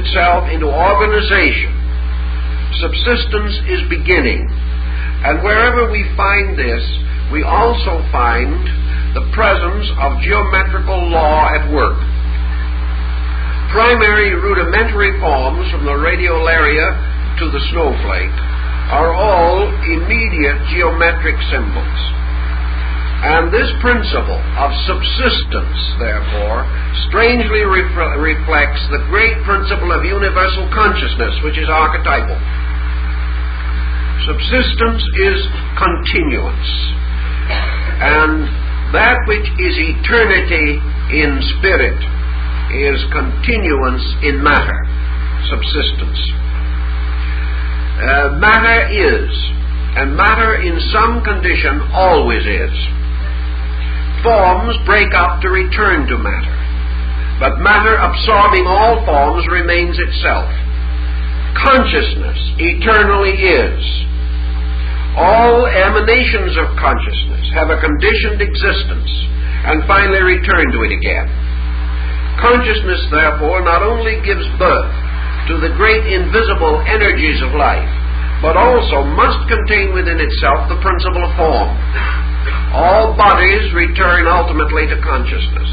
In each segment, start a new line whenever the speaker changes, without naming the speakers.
itself into organization. Subsistence is beginning. And wherever we find this, we also find the presence of geometrical law at work. Primary rudimentary forms from the radiolaria to the snowflake are all immediate geometric symbols. And this principle of subsistence, therefore, strangely reflects the great principle of universal consciousness, which is archetypal. Subsistence is continuance, and that which is eternity in spirit is continuance in matter, subsistence. Matter is, and matter in some condition always is. Forms break up to return to matter, but matter absorbing all forms remains itself. Consciousness eternally is. All emanations of consciousness have a conditioned existence and finally return to it again. Consciousness, therefore, not only gives birth to the great invisible energies of life, but also must contain within itself the principle of form. All bodies return ultimately to consciousness.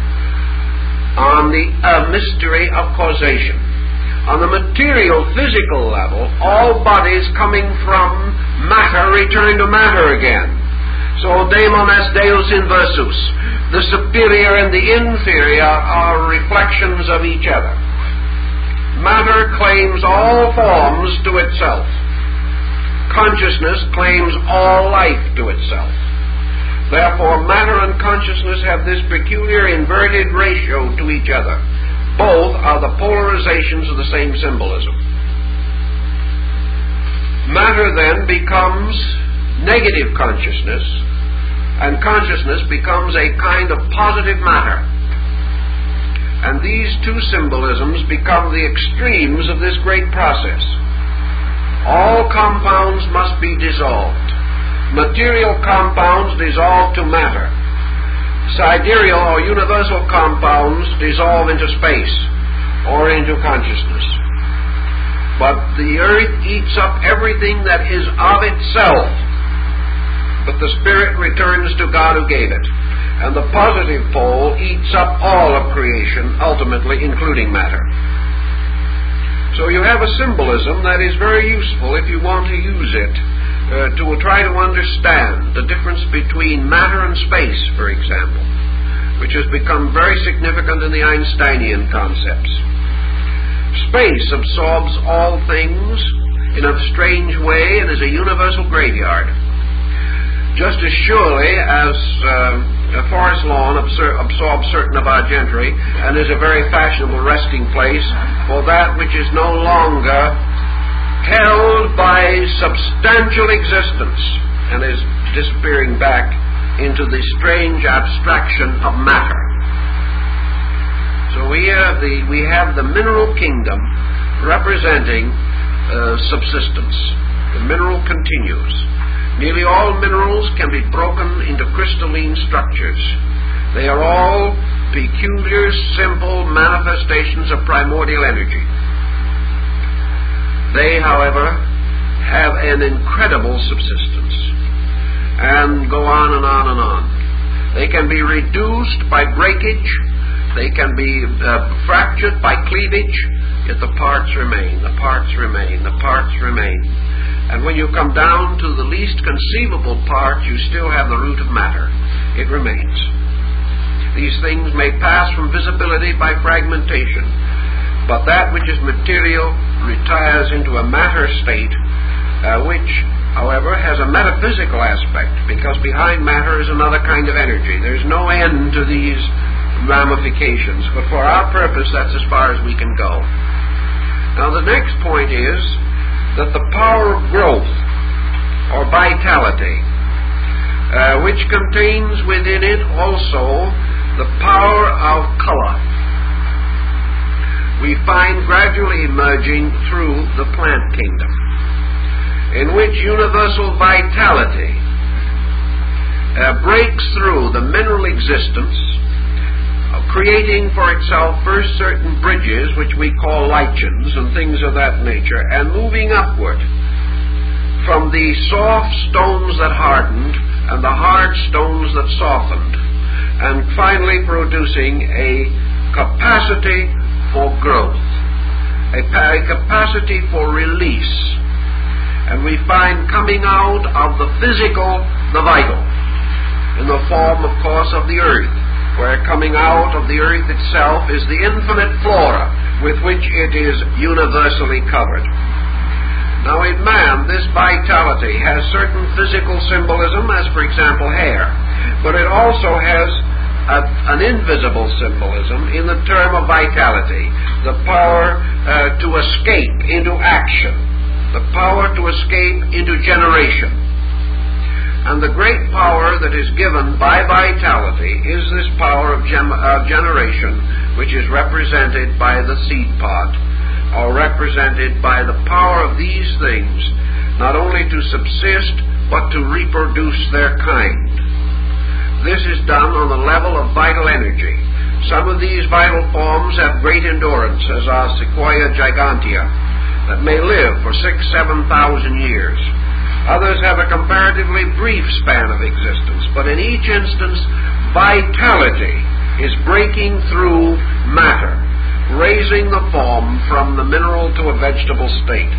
On the mystery of causation. On the material, physical level, all bodies coming from matter return to matter again. So, daemon est deus inversus. The superior and the inferior are reflections of each other. Matter claims all forms to itself. Consciousness claims all life to itself. Therefore, matter and consciousness have this peculiar inverted ratio to each other. Both are the polarizations of the same symbolism. Matter then becomes negative consciousness, and consciousness becomes a kind of positive matter. And these two symbolisms become the extremes of this great process. All compounds must be dissolved. Material compounds dissolve to matter. Sidereal or universal compounds dissolve into space or into consciousness. But the earth eats up everything that is of itself, but the spirit returns to God who gave it. And the positive pole eats up all of creation, ultimately including matter. So you have a symbolism that is very useful if you want to use it to try to understand the difference between matter and space, for example, which has become very significant in the Einsteinian concepts. Space absorbs all things in a strange way and is a universal graveyard. Just as surely as a forest lawn absorbs certain of our gentry and is a very fashionable resting place for that which is no longer held by substantial existence and is disappearing back into the strange abstraction of matter. So we have the mineral kingdom representing subsistence. The mineral continues. Nearly all minerals can be broken into crystalline structures. They are all peculiar, simple manifestations of primordial energy. They, however, have an incredible subsistence and go on and on and on. They can be reduced by breakage. They can be fractured by cleavage, yet the parts remain, the parts remain, the parts remain. And when you come down to the least conceivable part, you still have the root of matter. It remains. These things may pass from visibility by fragmentation, but that which is material retires into a matter state, which, however, has a metaphysical aspect, because behind matter is another kind of energy. There's no end to these ramifications, but for our purpose, that's as far as we can go. Now, the next point is that the power of growth, or vitality, which contains within it also the power of color, we find gradually emerging through the plant kingdom, in which universal vitality breaks through the mineral existence creating for itself first certain bridges, which we call lichens and things of that nature, and moving upward from the soft stones that hardened and the hard stones that softened, and finally producing a capacity for growth, a capacity for release. And we find coming out of the physical the vital, in the form, of course, of the earth, where coming out of the earth itself is the infinite flora with which it is universally covered. Now, in man, this vitality has certain physical symbolism, as, for example, hair, but it also has an invisible symbolism in the term of vitality, the power to escape into action, the power to escape into generation. And the great power that is given by vitality is this power of generation, which is represented by the seed pod, or represented by the power of these things, not only to subsist, but to reproduce their kind. This is done on the level of vital energy. Some of these vital forms have great endurance, as are Sequoia gigantea, that may live for 6,000-7,000 years. Others have a comparatively brief span of existence, but in each instance, vitality is breaking through matter, raising the form from the mineral to a vegetable state.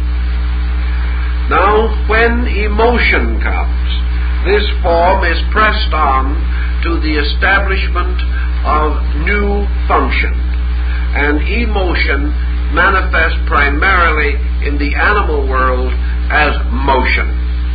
Now, when emotion comes, this form is pressed on to the establishment of new function, and emotion manifests primarily in the animal world as motion.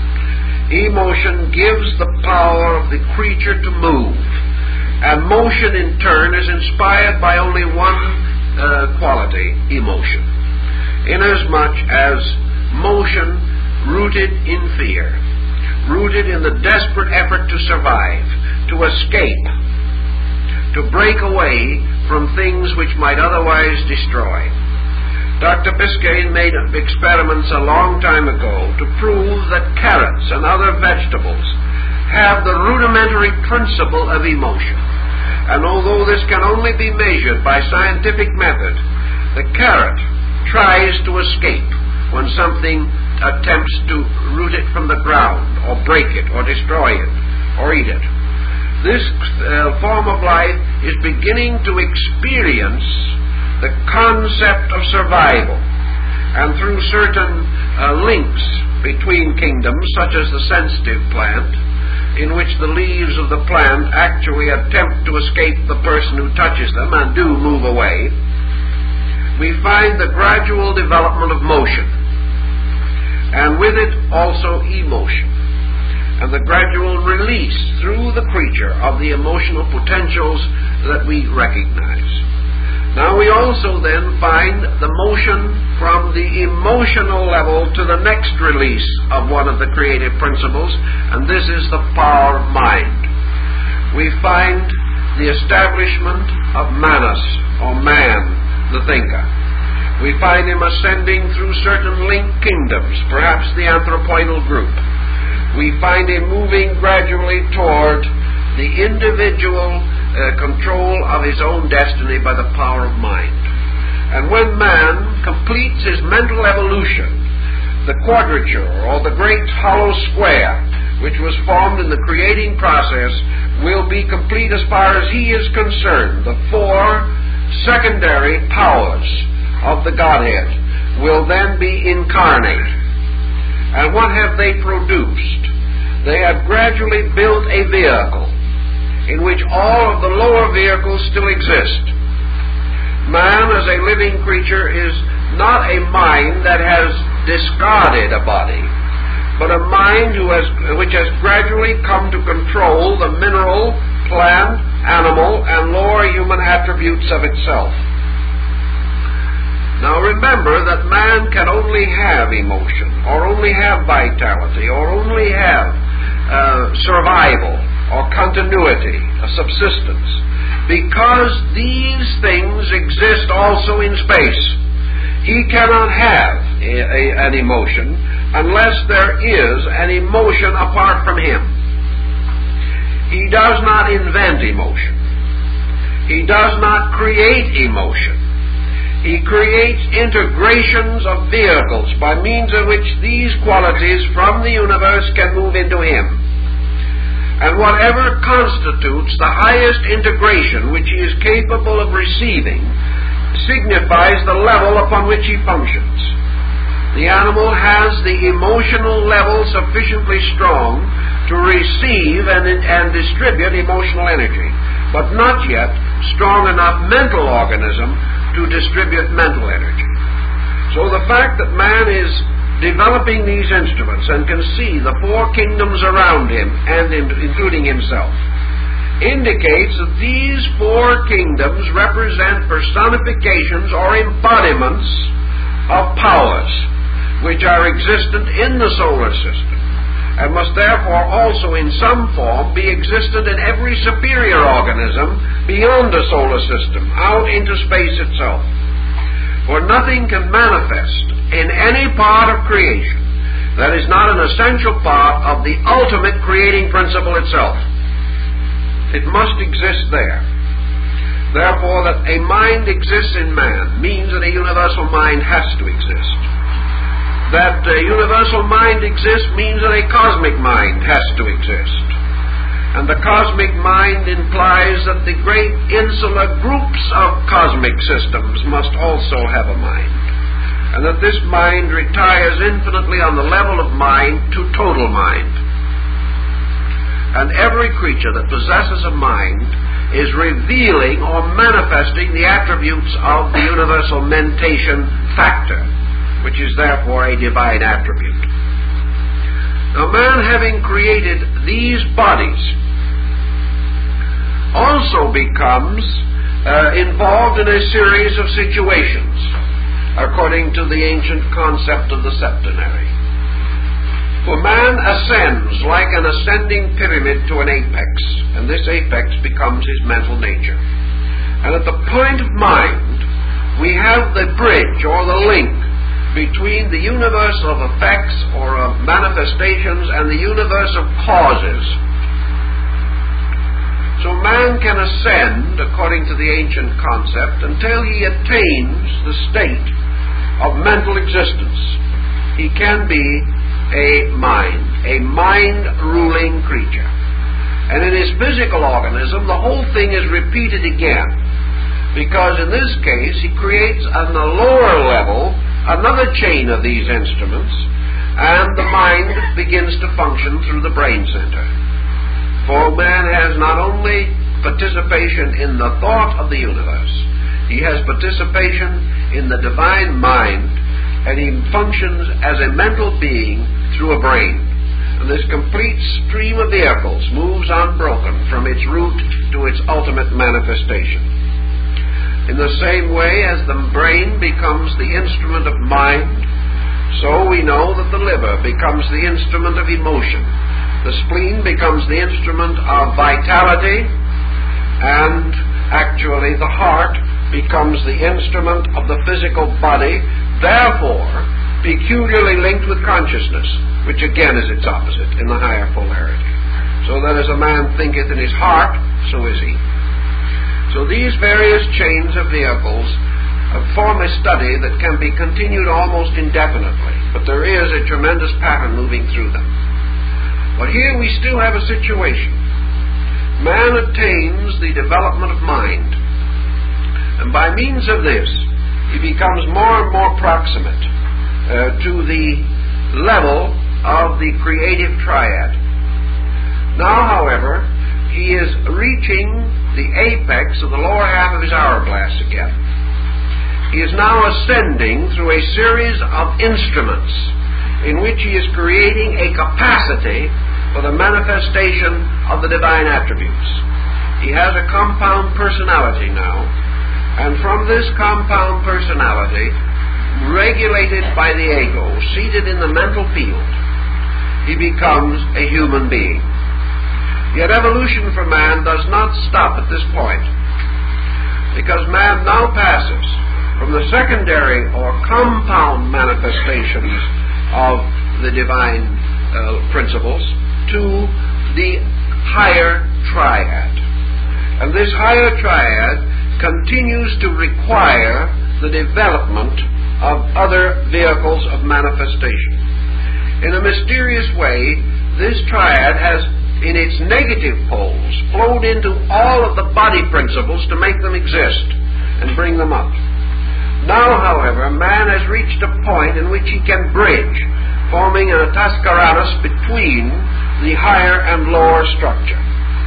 Emotion gives the power of the creature to move, and motion in turn is inspired by only one quality, emotion, inasmuch as motion rooted in fear, rooted in the desperate effort to survive, to escape, to break away from things which might otherwise destroy. Dr. Biscayne made experiments a long time ago to prove that carrots and other vegetables have the rudimentary principle of emotion. And although this can only be measured by scientific method, the carrot tries to escape when something attempts to root it from the ground, or break it, or destroy it, or eat it. This form of life is beginning to experience the concept of survival, and through certain links between kingdoms, such as the sensitive plant, in which the leaves of the plant actually attempt to escape the person who touches them and do move away, we find the gradual development of motion, and with it also emotion, and the gradual release through the creature of the emotional potentials that we recognize. Now we also then find the motion from the emotional level to the next release of one of the creative principles, and this is the power of mind. We find the establishment of Manas, or man, the thinker. We find him ascending through certain linked kingdoms, perhaps the anthropoidal group. We find him moving gradually toward the individual control of his own destiny by the power of mind. And when man completes his mental evolution, the quadrature, or the great hollow square, which was formed in the creating process, will be complete as far as he is concerned. The four secondary powers of the Godhead will then be incarnate. And what have they produced? They have gradually built a vehicle in which all of the lower vehicles still exist. Man, as a living creature, is not a mind that has discarded a body, but a mind which has gradually come to control the mineral, plant, animal, and lower human attributes of itself. Now remember that man can only have emotion, or only have vitality, or only have survival, or continuity, a subsistence, because these things exist also in space. He cannot have an emotion unless there is an emotion apart from him. He does not invent emotion. He does not create emotion. He creates integrations of vehicles by means of which these qualities from the universe can move into him. And whatever constitutes the highest integration which he is capable of receiving signifies the level upon which he functions. The animal has the emotional level sufficiently strong to receive and distribute emotional energy, but not yet strong enough mental organism to distribute mental energy. So the fact that man is developing these instruments and can see the four kingdoms around him, and including himself, indicates that these four kingdoms represent personifications or embodiments of powers which are existent in the solar system, and must therefore also in some form be existent in every superior organism beyond the solar system, out into space itself. For nothing can manifest in any part of creation that is not an essential part of the ultimate creating principle itself. It must exist there. Therefore, that a mind exists in man means that a universal mind has to exist. That a universal mind exists means that a cosmic mind has to exist. And the cosmic mind implies that the great insular groups of cosmic systems must also have a mind. And that this mind retires infinitely on the level of mind to total mind. And every creature that possesses a mind is revealing or manifesting the attributes of the universal mentation factor, which is therefore a divine attribute. Now, man having created these bodies also becomes involved in a series of situations, according to the ancient concept of the septenary. For man ascends like an ascending pyramid to an apex, and this apex becomes his mental nature. And at the point of mind, we have the bridge or the link between the universe of effects or of manifestations and the universe of causes. So man can ascend, according to the ancient concept, until he attains the state of mental existence. He can be a mind-ruling creature. And in his physical organism, the whole thing is repeated again, because in this case he creates on the lower level another chain of these instruments, and the mind begins to function through the brain center. For man has not only participation in the thought of the universe, he has participation in the divine mind, and he functions as a mental being through a brain. And this complete stream of vehicles moves unbroken from its root to its ultimate manifestation. In the same way as the brain becomes the instrument of mind, so we know that the liver becomes the instrument of emotion. The spleen becomes the instrument of vitality, and actually the heart becomes the instrument of the physical body, therefore peculiarly linked with consciousness, which again is its opposite in the higher polarity. So that as a man thinketh in his heart, so is he. So these various chains of vehicles form a study that can be continued almost indefinitely, but there is a tremendous pattern moving through them. But here we still have a situation. Man attains the development of mind, and by means of this, he becomes more and more proximate to the level of the creative triad. Now, however, he is reaching the apex of the lower half of his hourglass again. He is now ascending through a series of instruments in which he is creating a capacity for the manifestation of the divine attributes. He has a compound personality now, and from this compound personality, regulated by the ego, seated in the mental field, he becomes a human being. Yet evolution for man does not stop at this point, because man now passes from the secondary or compound manifestations of the divine principles to the higher triad. And this higher triad continues to require the development of other vehicles of manifestation. In a mysterious way, this triad has, in its negative poles, flowed into all of the body principles to make them exist and bring them up. Now, however, man has reached a point in which he can bridge, forming an atascaratus between the higher and lower structure.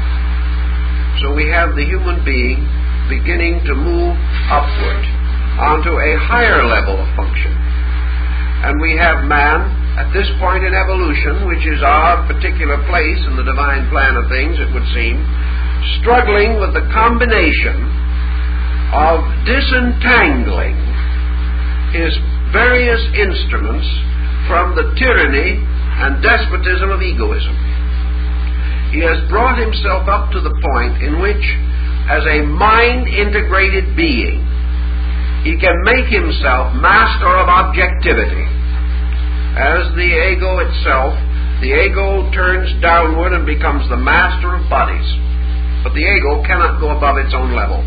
So we have the human being beginning to move upward onto a higher level of function. And we have man at this point in evolution, which is our particular place in the divine plan of things, it would seem, struggling with the combination of disentangling his various instruments from the tyranny and despotism of egoism. He has brought himself up to the point in which, as a mind-integrated being, he can make himself master of objectivity. As the ego itself, the ego turns downward and becomes the master of bodies. But the ego cannot go above its own level.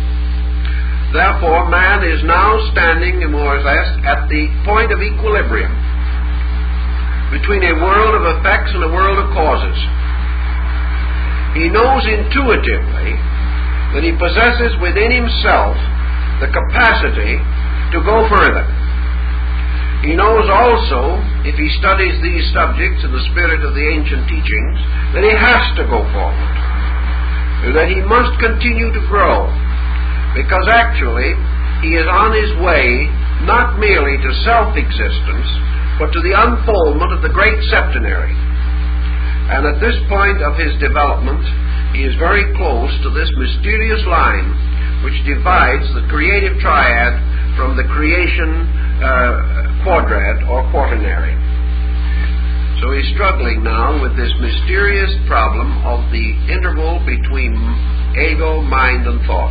Therefore, man is now standing, more or less, at the point of equilibrium between a world of effects and a world of causes. He knows intuitively that he possesses within himself the capacity to go further. He knows also, if he studies these subjects in the spirit of the ancient teachings, that he has to go forward, that he must continue to grow, because actually he is on his way not merely to self-existence, but to the unfoldment of the great septenary. And at this point of his development, he is very close to this mysterious line which divides the creative triad from the creation quadrad or quaternary. So he's struggling now with this mysterious problem of the interval between ego, mind, and thought.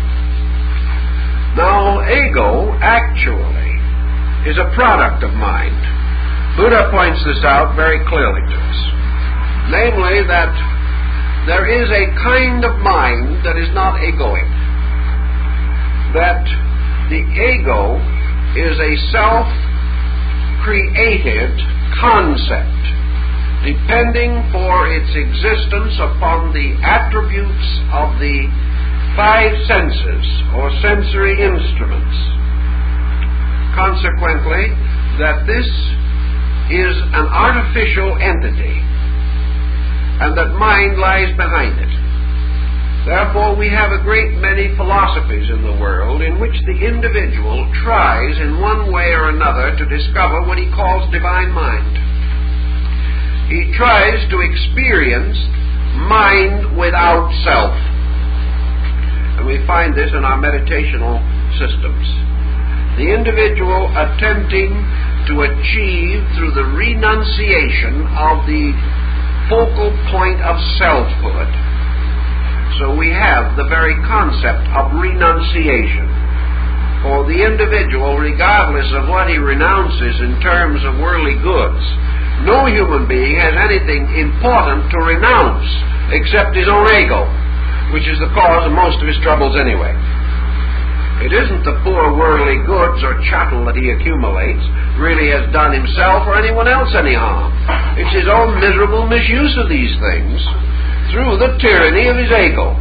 Now, ego actually is a product of mind. Buddha points this out very clearly to us. Namely, that there is a kind of mind that is not egoic. That the ego is a self-created concept, depending for its existence upon the attributes of the five senses or sensory instruments. Consequently, that this is an artificial entity, and that mind lies behind it. Therefore, we have a great many philosophies in the world in which the individual tries in one way or another to discover what he calls divine mind. He tries to experience mind without self. And we find this in our meditational systems. The individual attempting to achieve through the renunciation of the focal point of selfhood. So we have the very concept of renunciation. For the individual, regardless of what he renounces in terms of worldly goods, no human being has anything important to renounce except his own ego, which is the cause of most of his troubles anyway. It isn't the poor worldly goods or chattel that he accumulates really has done himself or anyone else any harm. It's his own miserable misuse of these things through the tyranny of his ego.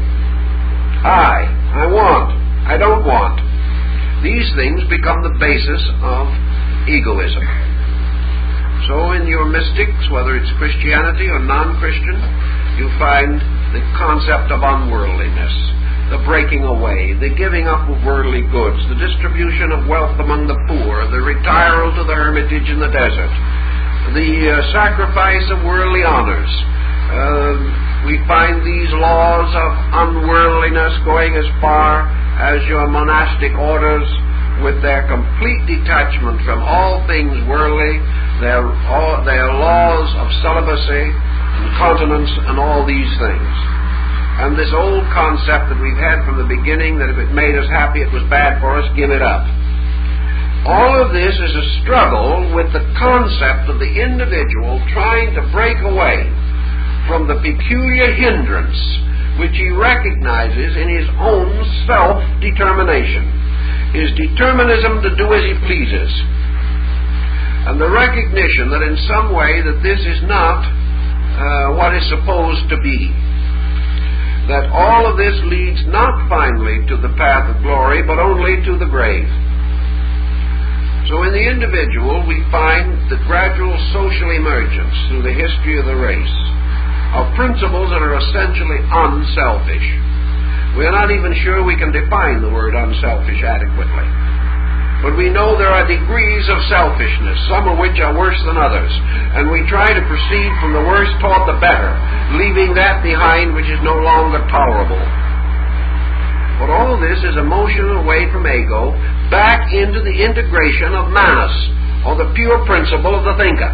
I want, I don't want. These things become the basis of egoism. So in your mystics, whether it's Christianity or non-Christian, you find the concept of unworldliness, the breaking away, the giving up of worldly goods, the distribution of wealth among the poor, the retiral to the hermitage in the desert, the sacrifice of worldly honors. We find these laws of unworldliness going as far as your monastic orders, with their complete detachment from all things worldly, their laws of celibacy and continence and all these things. And this old concept that we've had from the beginning, that if it made us happy, it was bad for us, give it up. All of this is a struggle with the concept of the individual trying to break away from the peculiar hindrance which he recognizes in his own self-determination, his determinism to do as he pleases, and the recognition that in some way that this is not what is supposed to be, that all of this leads not finally to the path of glory, but only to the grave. So in the individual, we find the gradual social emergence through the history of the race of principles that are essentially unselfish. We are not even sure we can define the word unselfish adequately. But we know there are degrees of selfishness, some of which are worse than others. And we try to proceed from the worst toward the better, leaving that behind which is no longer tolerable. But all this is a motion away from ego, back into the integration of manas, or the pure principle of the thinker.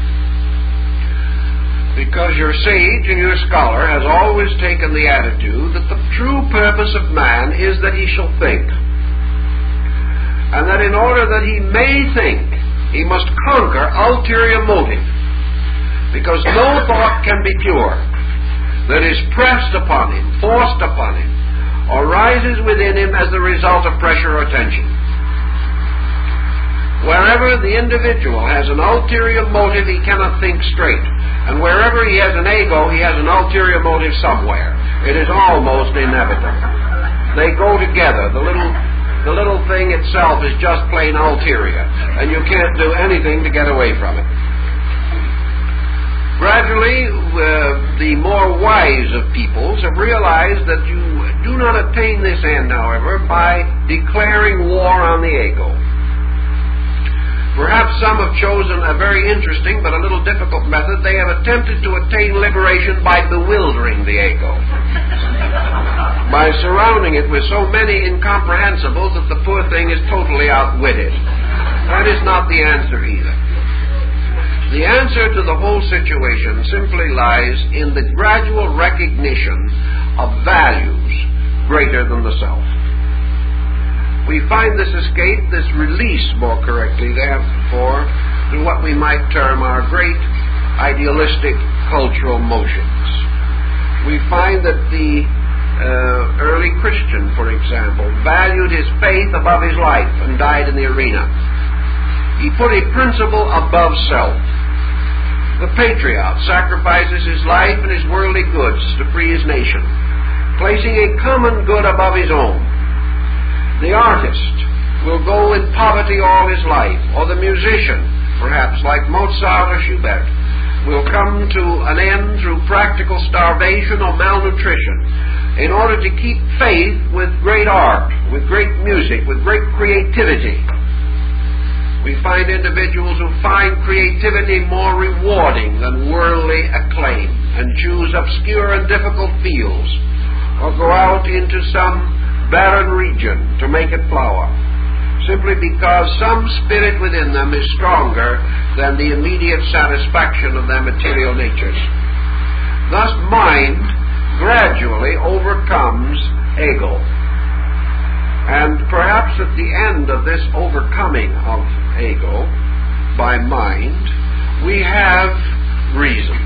Because your sage and your scholar has always taken the attitude that the true purpose of man is that he shall think. And that in order that he may think, he must conquer ulterior motive. Because no thought can be pure that is pressed upon him, forced upon him, or rises within him as the result of pressure or tension. Wherever the individual has an ulterior motive, he cannot think straight. And wherever he has an ego, he has an ulterior motive somewhere. It is almost inevitable. They go together. The little thing itself is just plain ulterior, and you can't do anything to get away from it. Gradually, the more wise of peoples have realized that you do not attain this end, however, by declaring war on the ego. Perhaps some have chosen a very interesting but a little difficult method. They have attempted to attain liberation by bewildering the ego, by surrounding it with so many incomprehensibles that the poor thing is totally outwitted. That is not the answer either. The answer to the whole situation simply lies in the gradual recognition of values greater than the self. We find this escape, this release more correctly, therefore, through what we might term our great idealistic cultural motions. We find that the early Christian, for example, valued his faith above his life and died in the arena. He put a principle above self. The patriot sacrifices his life and his worldly goods to free his nation, placing a common good above his own. The artist will go in poverty all his life, or the musician, perhaps like Mozart or Schubert, will come to an end through practical starvation or malnutrition in order to keep faith with great art, with great music, with great creativity. We find individuals who find creativity more rewarding than worldly acclaim and choose obscure and difficult fields or go out into some barren region to make it flower, simply because some spirit within them is stronger than the immediate satisfaction of their material natures. Thus mind gradually overcomes ego. And perhaps at the end of this overcoming of ego by mind, we have reason.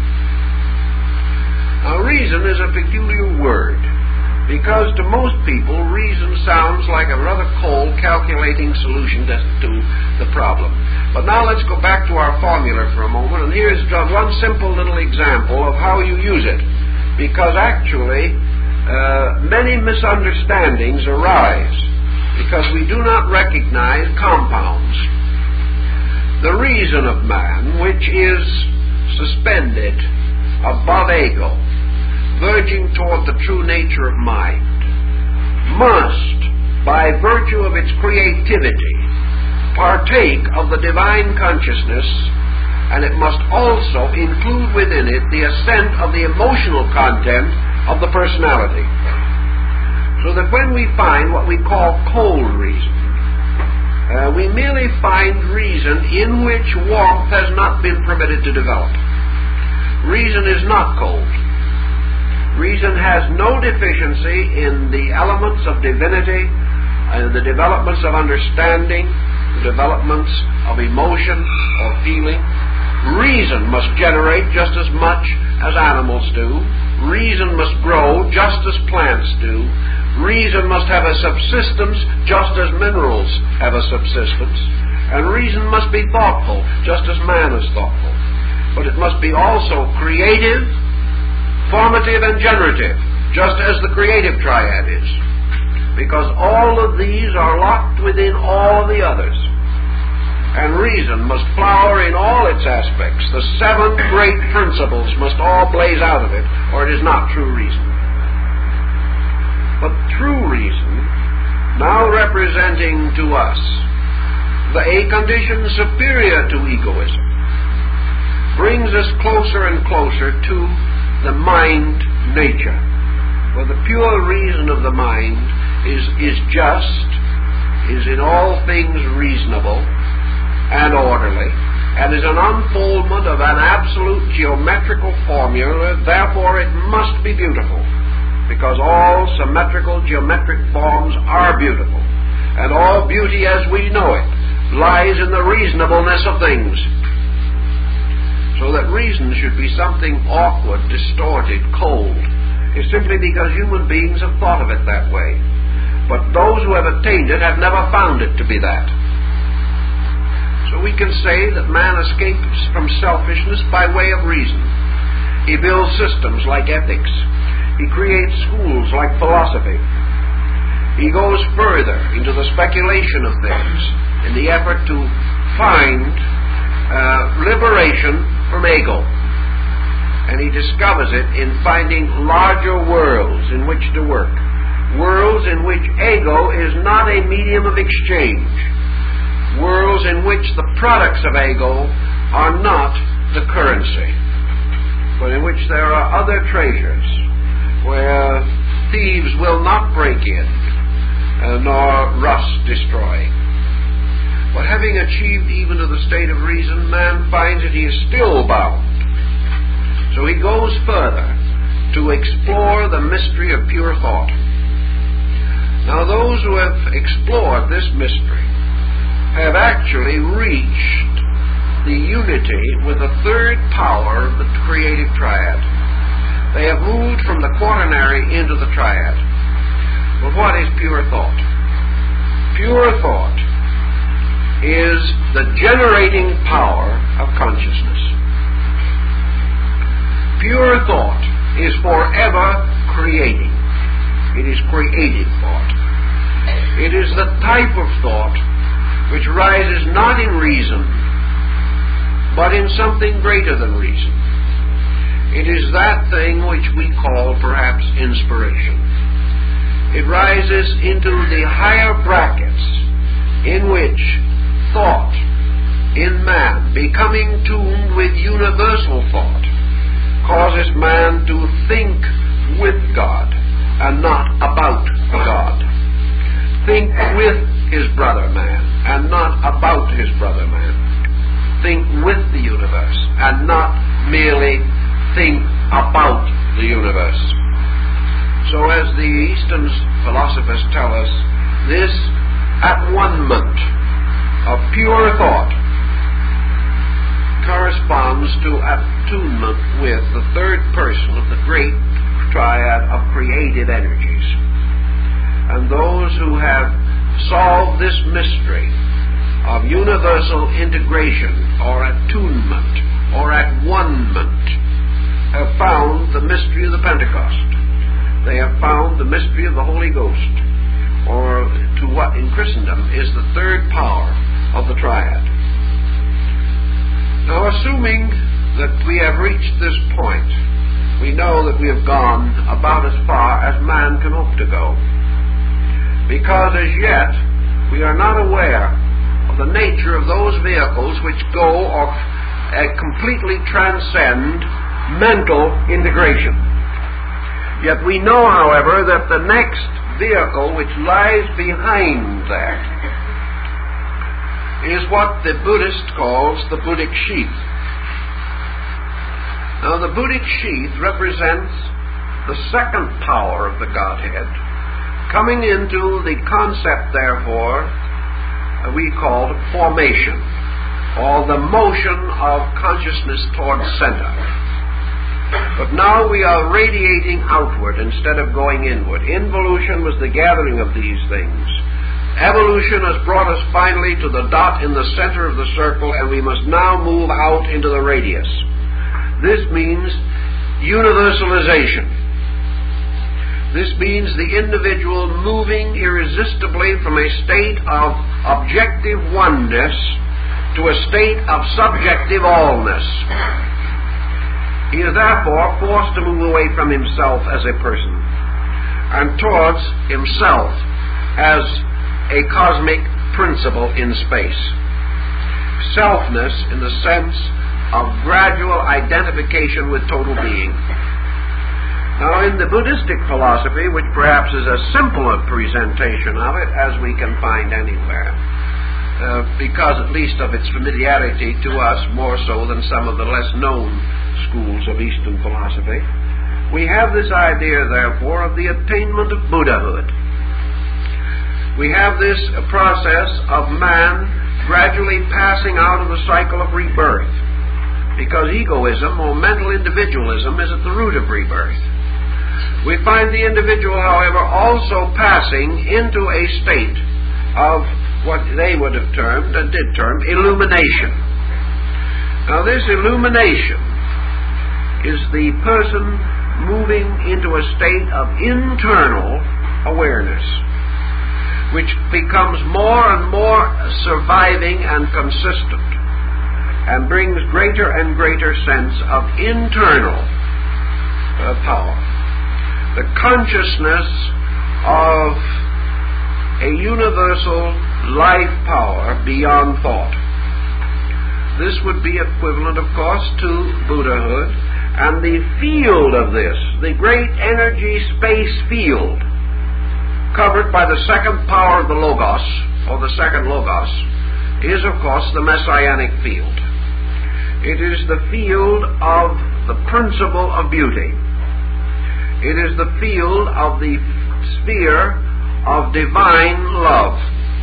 Now, reason is a peculiar word, because to most people, reason sounds like a rather cold, calculating solution to the problem. But now let's go back to our formula for a moment, and here's one simple little example of how you use it, because actually many misunderstandings arise because we do not recognize compounds. The reason of man, which is suspended above ego, verging toward the true nature of mind, must, by virtue of its creativity, partake of the divine consciousness, and it must also include within it the ascent of the emotional content of the personality. So that when we find what we call cold reason, we merely find reason in which warmth has not been permitted to develop. Reason is not cold. Reason has no deficiency in the elements of divinity, the developments of understanding, the developments of emotion or feeling. Reason must generate just as much as animals do. Reason must grow just as plants do. Reason must have a subsistence just as minerals have a subsistence. And reason must be thoughtful just as man is thoughtful. But it must be also creative, formative, and generative, just as the creative triad is. Because all of these are locked within all of the others. And reason must flower in all its aspects. The 7 great principles must all blaze out of it, or it is not true reason. But true reason, now representing to us a condition superior to egoism, brings us closer and closer to the mind nature, where the pure reason of the mind is just, is in all things reasonable and orderly, and is an unfoldment of an absolute geometrical formula. Therefore it must be beautiful, because all symmetrical geometric forms are beautiful, and all beauty as we know it lies in the reasonableness of things. So that reason should be something awkward, distorted, cold is simply because human beings have thought of it that way. But those who have attained it have never found it to be that. So we can say that man escapes from selfishness by way of reason. He builds systems like ethics. He creates schools like philosophy. He goes further into the speculation of things in the effort to find liberation from ego. And he discovers it in finding larger worlds in which to work. Worlds in which ego is not a medium of exchange. Worlds in which the products of ego are not the currency, but in which there are other treasures, where thieves will not break in, nor rust destroy. But having achieved even to the state of reason, man finds that he is still bound. So he goes further to explore the mystery of pure thought. Now those who have explored this mystery have actually reached the unity with the third power of the creative triad. They have moved from the quaternary into the triad. But what is pure thought? Pure thought is the generating power of consciousness. Pure thought is forever creating. It is creative thought. It is the type of thought which rises not in reason, but in something greater than reason. It is that thing which we call perhaps inspiration. It rises into the higher brackets in which thought in man, becoming tuned with universal thought, causes man to think with God and not about God. Think with his brother man and not about his brother man. Think with the universe and not merely think about the universe. So as the Eastern philosophers tell us, this at-one-ment of pure thought corresponds to attunement with the third person of the great triad of creative energies. And those who have solved this mystery of universal integration or attunement or at-one-ment have found the mystery of the Pentecost. They have found the mystery of the Holy Ghost, or to what in Christendom is the third power of the triad. Now, assuming that we have reached this point, we know that we have gone about as far as man can hope to go, because as yet we are not aware of the nature of those vehicles which go or completely transcend mental integration. Yet we know, however, that the next vehicle which lies behind that is what the Buddhist calls the Buddhic sheath. Now, the Buddhic sheath represents the second power of the Godhead, coming into the concept, therefore, we call formation, or the motion of consciousness towards center. But now we are radiating outward instead of going inward. Involution was the gathering of these things. Evolution has brought us finally to the dot in the center of the circle, and we must now move out into the radius. This means universalization. This means the individual moving irresistibly from a state of objective oneness to a state of subjective allness. He is therefore forced to move away from himself as a person and towards himself as a cosmic principle in space. Selfness in the sense of gradual identification with total being. Now, in the Buddhistic philosophy, which perhaps is as simple a presentation of it as we can find anywhere, because at least of its familiarity to us more so than some of the less known schools of Eastern philosophy, we have this idea, therefore, of the attainment of Buddhahood. We have this process of man gradually passing out of the cycle of rebirth, because egoism or mental individualism is at the root of rebirth. We find the individual, however, also passing into a state of what they would have termed, and did term, illumination. Now, this illumination is the person moving into a state of internal awareness, which becomes more and more surviving and consistent, and brings greater and greater sense of internal power. The consciousness of a universal life power beyond thought. This would be equivalent, of course, to Buddhahood, and the field of this, the great energy space field, covered by the second power of the Logos, or the second Logos, is, of course, the Messianic field. It is the field of the principle of beauty. It is the field of the sphere of divine love.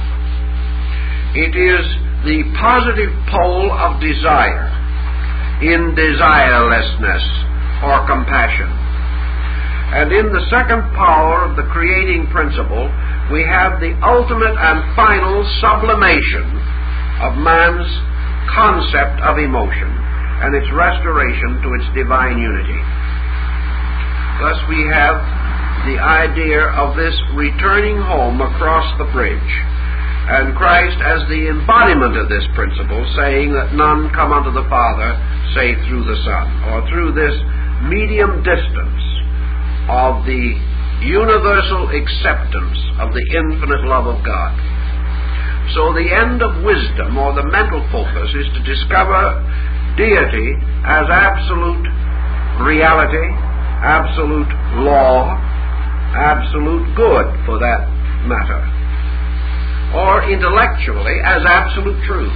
It is the positive pole of desire in desirelessness or compassion. And in the second power of the creating principle, we have the ultimate and final sublimation of man's concept of emotion and its restoration to its divine unity. Thus we have the idea of this returning home across the bridge, and Christ as the embodiment of this principle, saying that none come unto the Father save through the Son, or through this medium distance of the universal acceptance of the infinite love of God. So the end of wisdom, or the mental focus, is to discover deity as absolute reality, absolute law, absolute good, for that matter, or intellectually as absolute truth.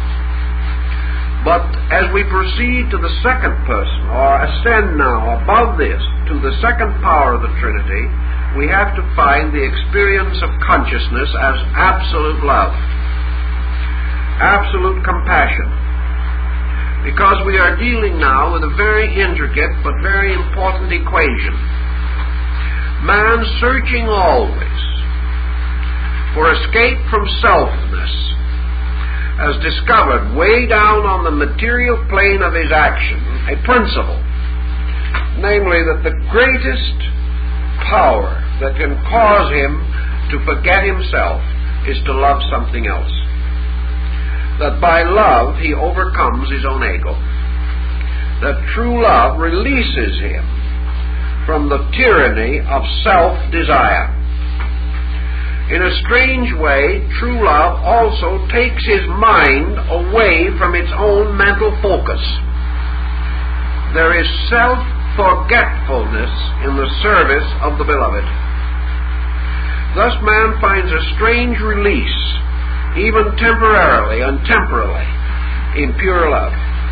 But as we proceed to the second person, or ascend now above this to the second power of the Trinity, we have to find the experience of consciousness as absolute love, absolute compassion, because we are dealing now with a very intricate but very important equation. Man, searching always for escape from selfness, has discovered way down on the material plane of his action a principle, namely that the greatest power that can cause him to forget himself is to love something else. That by love he overcomes his own ego. That true love releases him from the tyranny of self-desire. In a strange way, true love also takes his mind away from its own mental focus. There is self-forgetfulness in the service of the beloved. Thus man finds a strange release, even temporarily and temporally, in pure love.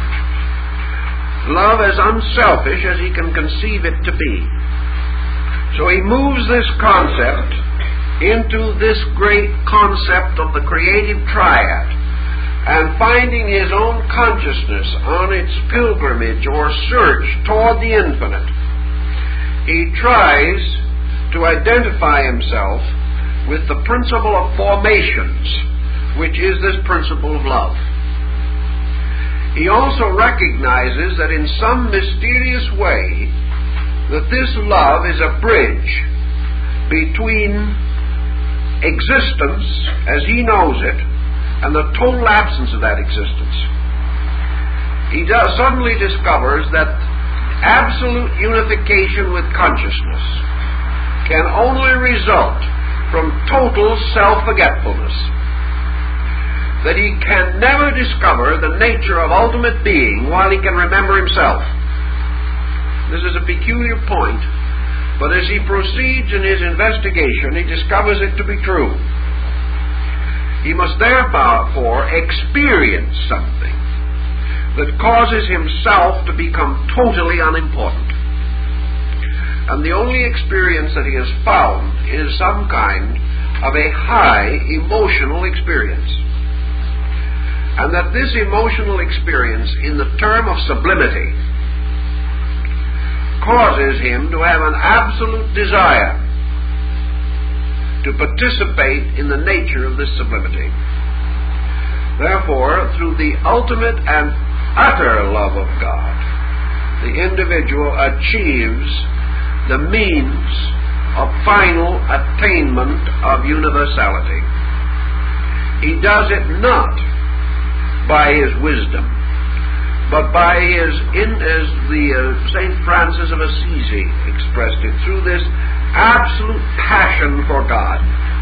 Love as unselfish as he can conceive it to be. So he moves this concept into this great concept of the creative triad, and finding his own consciousness on its pilgrimage or search toward the infinite, he tries to identify himself with the principle of formations, which is this principle of love. He also recognizes that in some mysterious way that this love is a bridge between existence as he knows it and the total absence of that existence. He suddenly discovers that absolute unification with consciousness can only result from total self-forgetfulness. That he can never discover the nature of ultimate being while he can remember himself. This is a peculiar point, but as he proceeds in his investigation, he discovers it to be true. He must therefore experience something that causes himself to become totally unimportant. And the only experience that he has found is some kind of a high emotional experience. And that this emotional experience, in the term of sublimity, causes him to have an absolute desire to participate in the nature of this sublimity. Therefore, through the ultimate and utter love of God, the individual achieves the means of final attainment of universality. He does it not by his wisdom, but by his, as St. Francis of Assisi expressed it, through this absolute passion for God.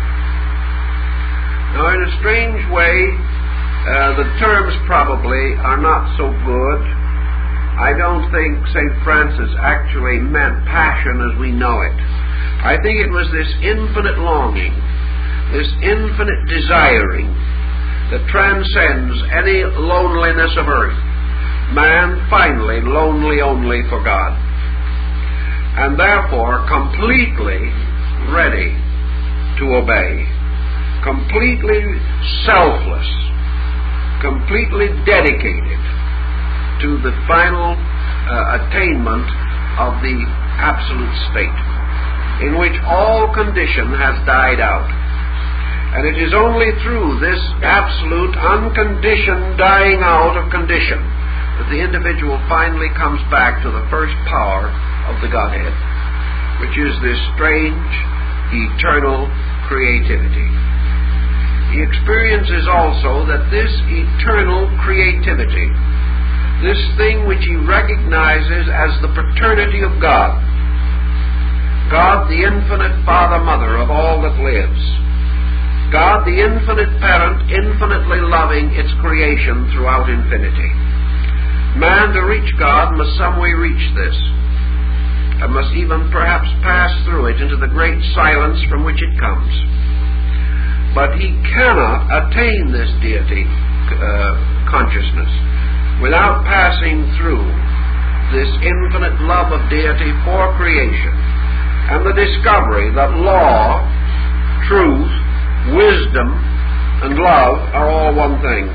Now, in a strange way, the terms probably are not so good. I don't think St. Francis actually meant passion as we know it. I think it was this infinite longing, this infinite desiring that transcends any loneliness of earth. Man finally lonely only for God, and therefore completely ready to obey, completely selfless, completely dedicated to the final attainment of the absolute state, in which all condition has died out. And it is only through this absolute, unconditioned dying out of condition that the individual finally comes back to the first power of the Godhead, which is this strange, eternal creativity. He experiences also that this eternal creativity, this thing which he recognizes as the paternity of God, God the infinite Father-Mother of all that lives, God the infinite parent, infinitely loving its creation throughout infinity. Man, to reach God, must some way reach this, and must even perhaps pass through it into the great silence from which it comes. But he cannot attain this deity consciousness without passing through this infinite love of deity for creation, and the discovery that law, truth, wisdom, and love are all one thing.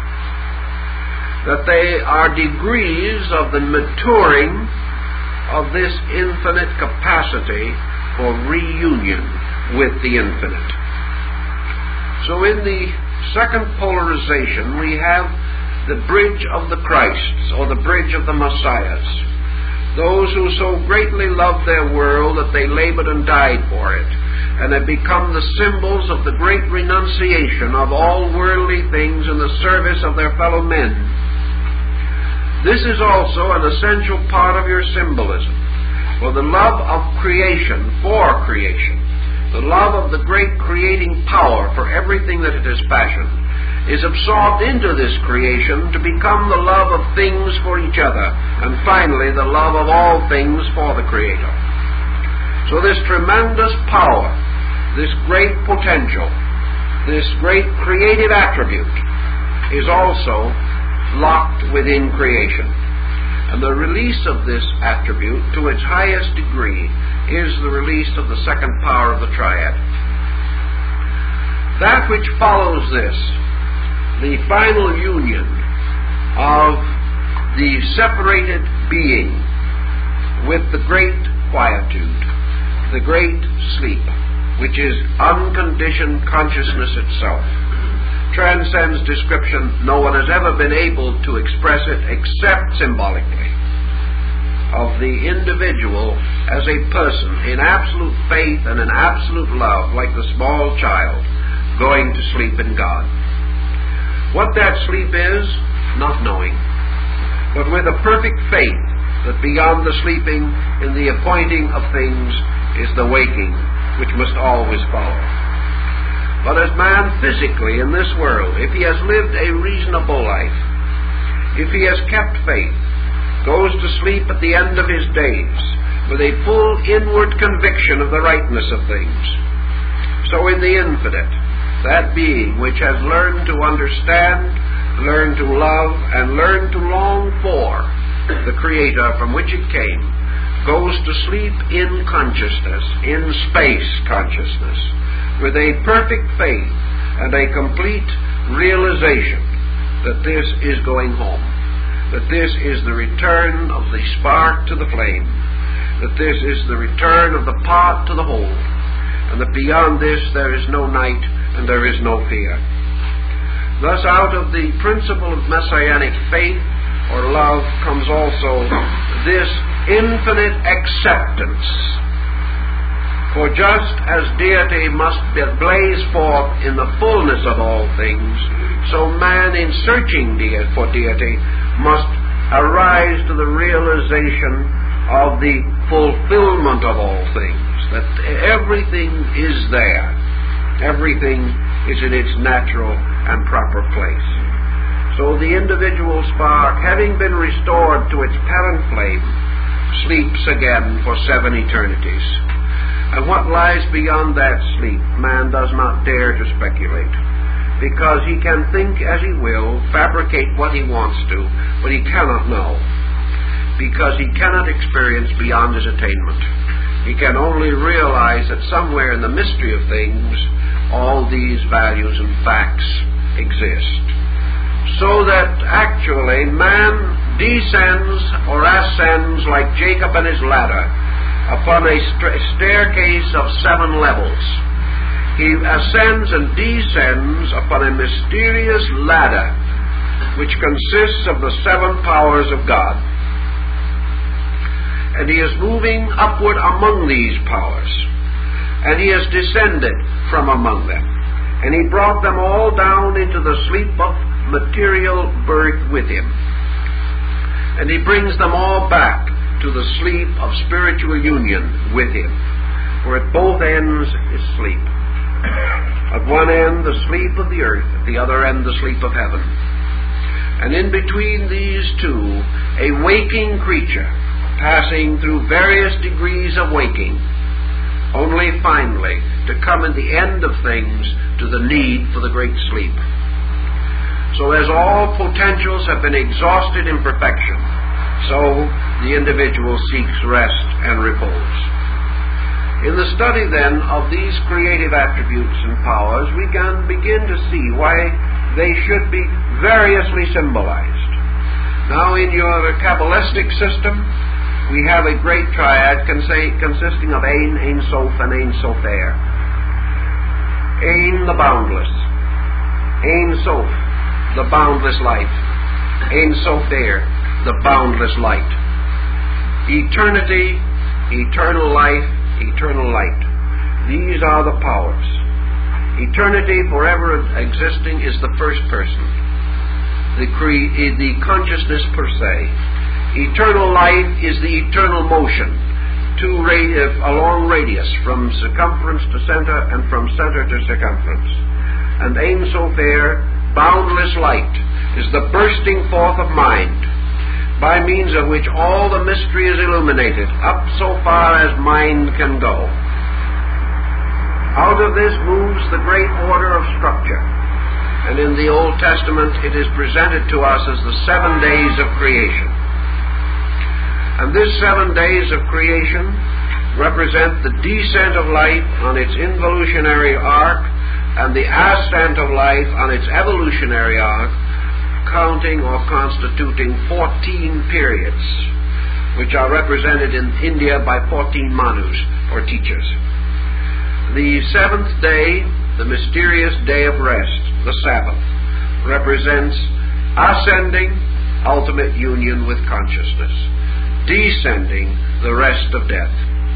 That they are degrees of the maturing of this infinite capacity for reunion with the infinite. So in the second polarization, we have the bridge of the Christs, or the bridge of the Messiahs, those who so greatly loved their world that they labored and died for it, and have become the symbols of the great renunciation of all worldly things in the service of their fellow men. This is also an essential part of your symbolism, for the love of creation, for creation, the love of the great creating power for everything that it has fashioned, is absorbed into this creation to become the love of things for each other, and finally the love of all things for the Creator. So this tremendous power, this great potential, this great creative attribute is also locked within creation. And the release of this attribute to its highest degree is the release of the second power of the triad. That which follows this the final union of the separated being with the great quietude, the great sleep, which is unconditioned consciousness itself, transcends description. No one has ever been able to express it except symbolically, of the individual as a person in absolute faith and in absolute love, like the small child going to sleep in God. What that sleep is, not knowing, but with a perfect faith that beyond the sleeping, in the appointing of things, is the waking, which must always follow. But as man physically in this world, if he has lived a reasonable life, if he has kept faith, goes to sleep at the end of his days with a full inward conviction of the rightness of things, so in the infinite, that being which has learned to understand, learned to love, and learned to long for the Creator from which it came, goes to sleep in consciousness, in space consciousness, with a perfect faith and a complete realization that this is going home, that this is the return of the spark to the flame, that this is the return of the pot to the whole, and that beyond this there is no night and there is no fear. Thus, out of the principle of messianic faith or love comes also this infinite acceptance. For just as deity must blaze forth in the fullness of all things, so man in searching for deity must arise to the realization of the fulfillment of all things, that everything is there. Everything is in its natural and proper place. So the individual spark, having been restored to its parent flame, sleeps again for 7 eternities. And what lies beyond that sleep, man does not dare to speculate, because he can think as he will, fabricate what he wants to, but he cannot know, because he cannot experience beyond his attainment. He can only realize that somewhere in the mystery of things, all these values and facts exist. So that actually man descends or ascends like Jacob and his ladder upon a staircase of 7 levels. He ascends and descends upon a mysterious ladder which consists of the 7 powers of God. And he is moving upward among these powers. And he has descended from among them. And he brought them all down into the sleep of material birth with him. And he brings them all back to the sleep of spiritual union with him. For at both ends is sleep. At one end the sleep of the earth, at the other end the sleep of heaven. And in between these two, a waking creature, passing through various degrees of waking, only finally to come in the end of things to the need for the great sleep. So as all potentials have been exhausted in perfection, so the individual seeks rest and repose. In the study then of these creative attributes and powers, we can begin to see why they should be variously symbolized. Now in your Kabbalistic system, we have a great triad consisting of Ein, Ein Sof, and Ein Sofer. Ein, the boundless. Ein Sof, the boundless life. Ein Sofer, the boundless light. Eternity, eternal life, eternal light. These are the powers. Eternity, forever existing, is the first person, the consciousness per se. Eternal life is the eternal motion, a long radius from circumference to center and from center to circumference. And Ein Sofer, boundless light, is the bursting forth of mind, by means of which all the mystery is illuminated, up so far as mind can go. Out of this moves the great order of structure, and in the Old Testament it is presented to us as the 7 days of creation. And this 7 days of creation represent the descent of light on its involutionary arc and the ascent of life on its evolutionary arc, counting or constituting 14 periods, which are represented in India by 14 manus, or teachers. The seventh day, the mysterious day of rest, the Sabbath, represents ascending ultimate union with consciousness, descending the rest of death.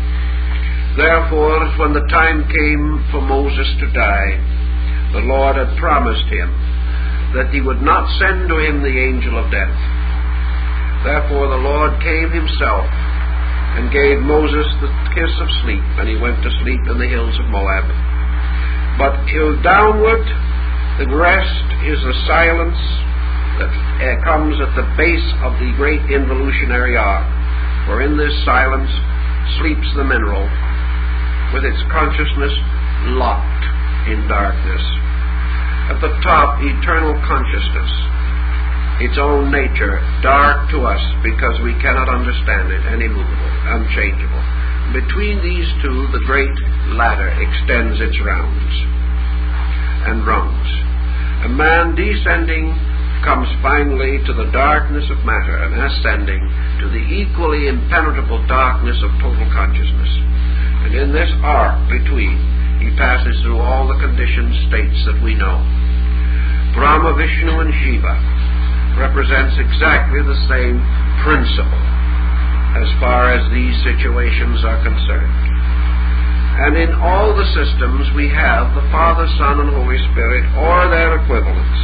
Therefore, when the time came for Moses to die, the Lord had promised him that he would not send to him the angel of death. Therefore the Lord came himself and gave Moses the kiss of sleep, and he went to sleep in the hills of Moab. But downward, the rest is the silence that comes at the base of the great involutionary arc, for in this silence sleeps the mineral, with its consciousness locked in darkness. At the top, eternal consciousness, its own nature, dark to us because we cannot understand it, and immovable, unchangeable. Between these two, the great ladder extends its rounds and rungs. A man descending comes finally to the darkness of matter, and ascending to the equally impenetrable darkness of total consciousness. And in this arc between, he passes through all the conditioned states that we know. Brahma, Vishnu, and Shiva represents exactly the same principle as far as these situations are concerned. And in all the systems we have the Father, Son, and Holy Spirit, or their equivalents,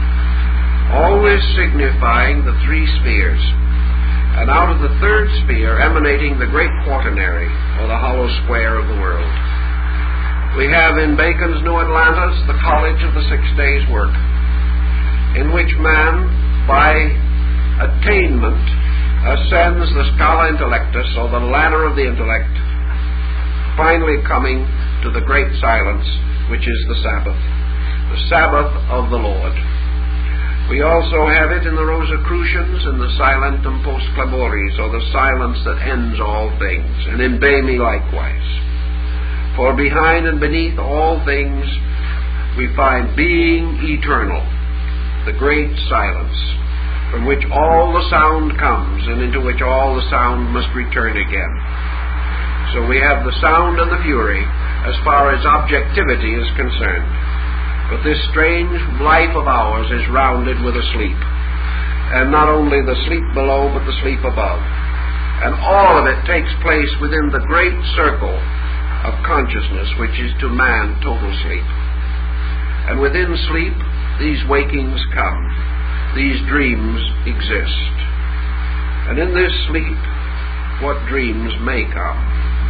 always signifying the three spheres, and out of the third sphere emanating the great quaternary, or the hollow square of the world. We have in Bacon's New Atlantis the College of the 6 Days' Work, in which man, by attainment, ascends the Scala Intellectus, or the ladder of the intellect, finally coming to the great silence, which is the Sabbath of the Lord. We also have it in the Rosicrucians, in the Silentem Post Clamoris, or the silence that ends all things, and in Bami likewise. For behind and beneath all things we find being eternal, the great silence, from which all the sound comes, and into which all the sound must return again. So we have the sound and the fury as far as objectivity is concerned. But this strange life of ours is rounded with a sleep. And not only the sleep below, but the sleep above. And all of it takes place within the great circle of consciousness, which is to man total sleep. And within sleep, these wakings come. These dreams exist. And in this sleep, what dreams may come.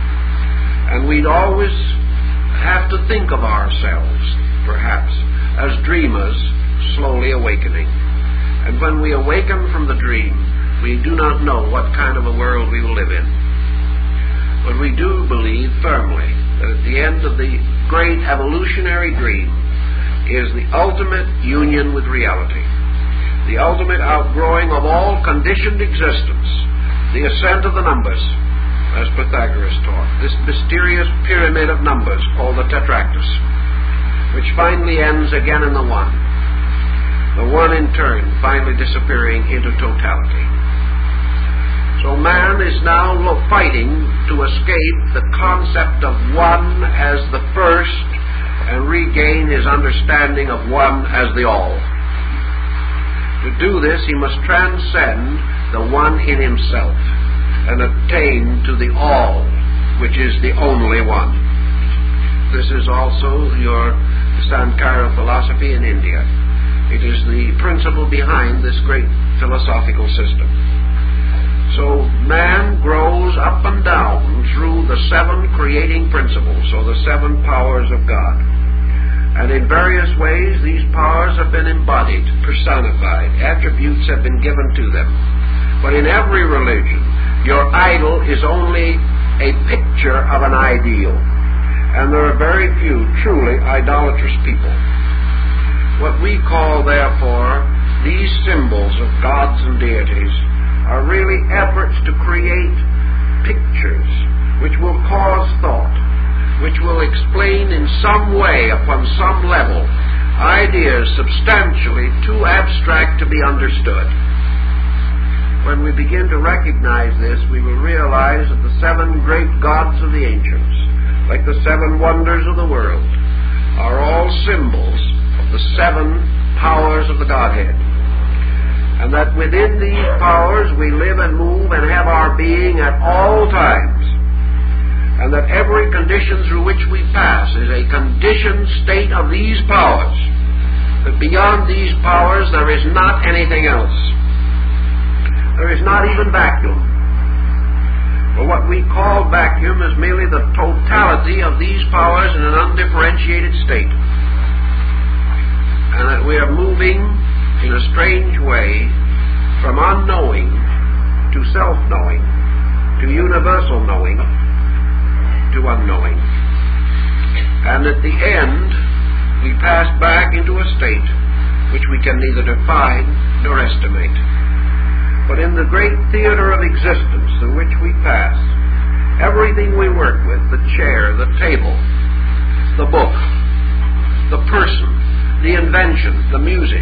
And we'd always have to think of ourselves, perhaps, as dreamers slowly awakening. And when we awaken from the dream, we do not know what kind of a world we will live in. But we do believe firmly that at the end of the great evolutionary dream is the ultimate union with reality, the ultimate outgrowing of all conditioned existence, the ascent of the numbers, as Pythagoras taught, this mysterious pyramid of numbers called the Tetractys, which finally ends again in the one in turn finally disappearing into totality. So man is now fighting to escape the concept of one as the first and regain his understanding of one as the all. To do this, he must transcend the one in himself and attain to the all, which is the only one. This is also your Sankara philosophy in India. It is the principle behind this great philosophical system. So man grows up and down through the 7 creating principles, or the 7 powers of God. And in various ways these powers have been embodied, personified, attributes have been given to them. But in every religion, your idol is only a picture of an ideal. And there are very few truly idolatrous people. What we call, therefore, these symbols of gods and deities are really efforts to create pictures which will cause thought, which will explain in some way, upon some level, ideas substantially too abstract to be understood. When we begin to recognize this, we will realize that the seven great gods of the ancients, like the seven wonders of the world, are all symbols of the seven powers of the Godhead. And that within these powers we live and move and have our being at all times. And that every condition through which we pass is a conditioned state of these powers. That beyond these powers there is not anything else. There is not even vacuum. For what we call vacuum is merely the totality of these powers in an undifferentiated state. And that we are moving in a strange way from unknowing to self-knowing, to universal knowing, to unknowing. And at the end, we pass back into a state which we can neither define nor estimate. But in the great theater of existence through which we pass, everything we work with, the chair, the table, the book, the person, the invention, the music,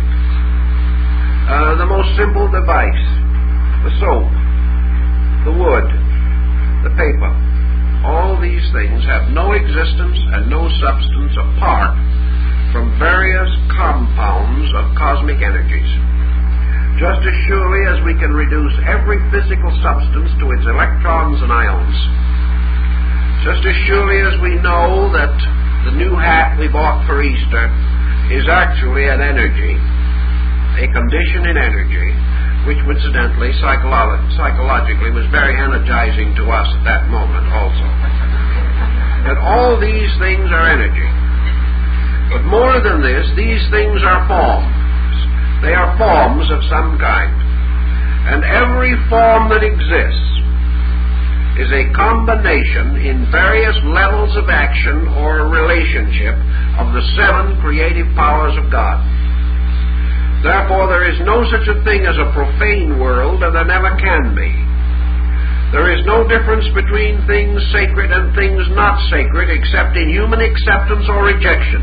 the most simple device, the soap, the wood, the paper, all these things have no existence and no substance apart from various compounds of cosmic energies. Just as surely as we can reduce every physical substance to its electrons and ions, just as surely as we know that the new hat we bought for Easter is actually an energy, a condition in energy, which incidentally, psychologically, was very energizing to us at that moment also. That all these things are energy. But more than this, these things are forms. They are forms of some kind. And every form that exists is a combination in various levels of action or relationship of the seven creative powers of God. Therefore, there is no such a thing as a profane world, and there never can be. There is no difference between things sacred and things not sacred, except in human acceptance or rejection.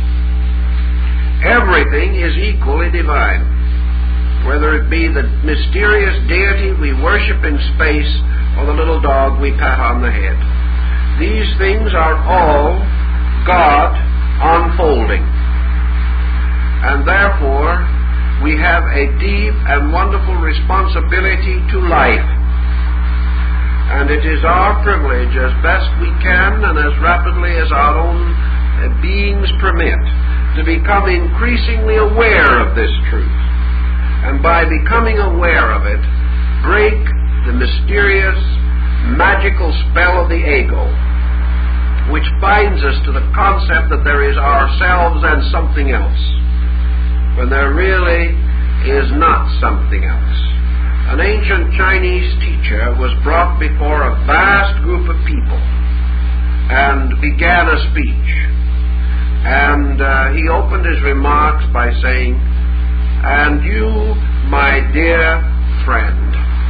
Everything is equally divine, whether it be the mysterious deity we worship in space or the little dog we pat on the head. These things are all God unfolding. And therefore, we have a deep and wonderful responsibility to life. And it is our privilege, as best we can and as rapidly as our own beings permit, to become increasingly aware of this truth. And by becoming aware of it, break the mysterious, magical spell of the ego, which binds us to the concept that there is ourselves and something else, when there really is not something else. An ancient Chinese teacher was brought before a vast group of people and began a speech. And he opened his remarks by saying, "And you, my dear friend."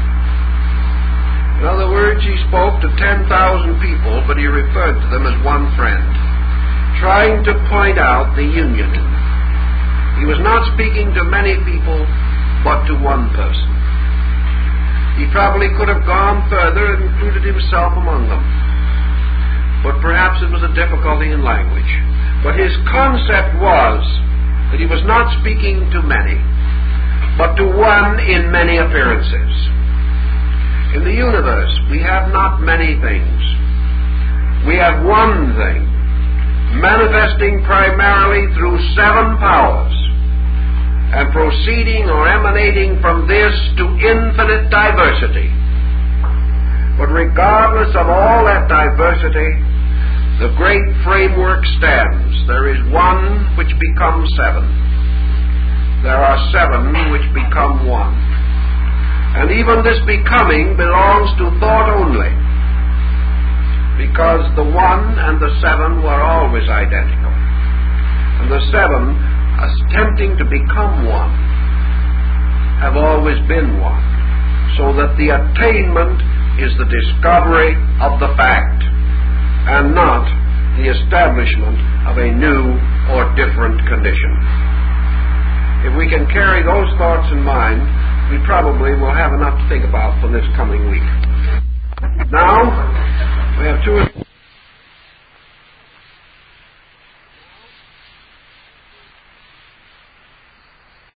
In other words, he spoke to 10,000 people, but he referred to them as one friend, trying to point out the union in them. He was not speaking to many people, but to one person. He probably could have gone further and included himself among them. But perhaps it was a difficulty in language. But his concept was that he was not speaking to many, but to one in many appearances. In the universe, we have not many things. We have one thing, manifesting primarily through seven powers, and proceeding or emanating from this to infinite diversity. But regardless of all that diversity, the great framework stands. There is one which becomes seven. There are seven which become one. And even this becoming belongs to thought only, because the one and the seven were always identical. And the seven, attempting to become one, have always been one, so that the attainment is the discovery of the fact and not the the establishment of a new or different condition. If we can carry those thoughts in mind, we probably will have enough to think about for this coming week. Now, we have two